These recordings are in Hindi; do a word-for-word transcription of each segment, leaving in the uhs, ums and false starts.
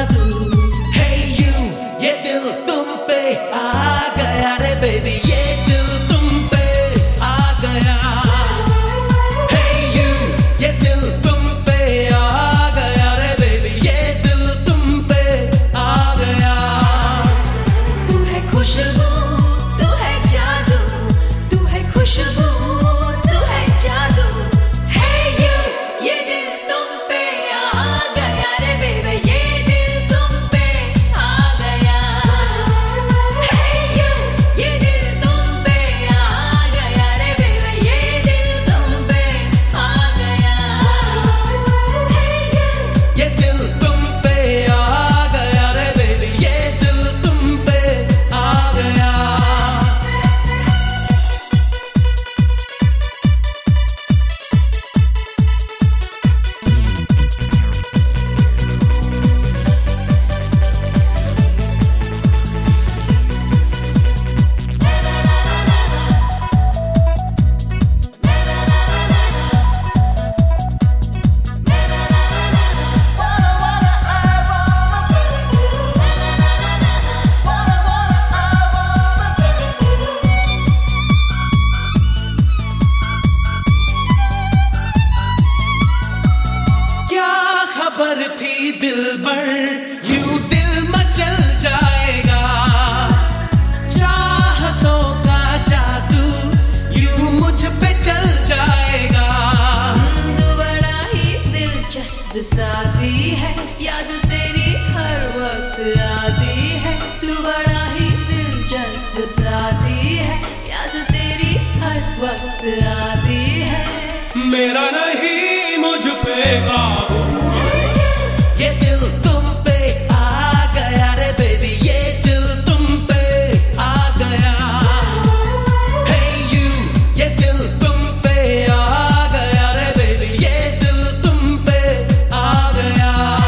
जादू। Hey you, ये दिल तुम पे आ गया रे baby, ये दिल तुम पे आ गया। Hey you, ये दिल तुम पे आ गया रे baby, ये दिल तुम पे आ गया। तू है खुशबू, तू है जादू, तू है खुशबू, तू है जादू। Hey you, ये दिल तुम पे आ गया रे baby, ये दिल तुम पे आ गया। Hey you, ये दिल तुम पे आ गया रे baby, ये दिल तुम पे आ गया। ये दिल तुम पे आ गया रे baby, ये दिल तुम पे आ गया। क्या खबर थी दिलबर, यूं दिल मचल जाएगा। चाहतों का जादू यूं मुझ पे चल जाएगा। तू बड़ा ही दिलचस्प साथी है, याद तेरी हर वक्त आती है। तू बड़ा ही दिलचस्प साथी है, याद तेरी हर वक्त आती है। मेरा नहीं मुझ पे काबू, ये दिल तुम पे आ गया रे बेबी, ये दिल तुम पे आ गया। Hey you, ये दिल तुम पे आ गया रे बेबी, ये दिल तुम पे आ गया।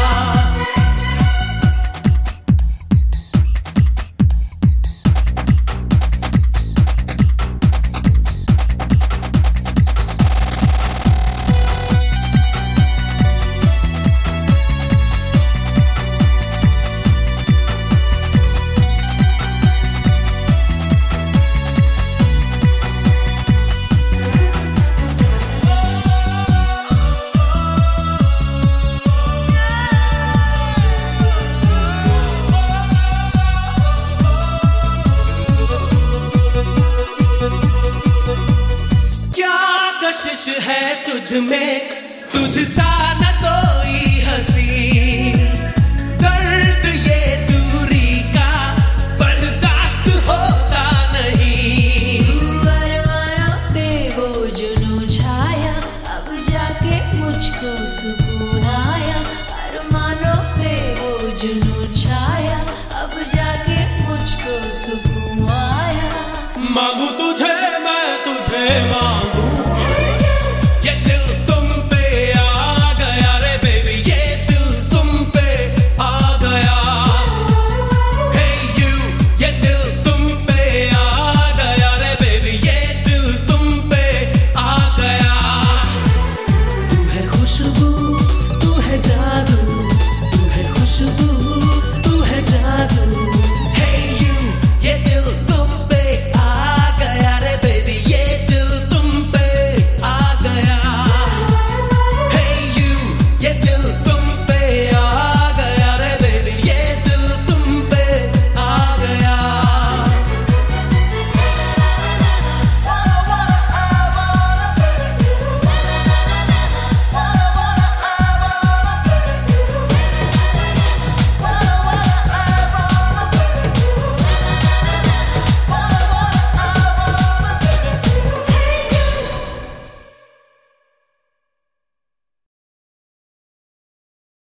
कशिश है तुझ में, तुझ सा न कोई हंसी। दर्द ये दूरी का बर्दाश्त होता नहीं। अरमानों पे वो जुनून छाया, अब जाके मुझको सुकून आया। अरमानों पे वो जुनून छाया।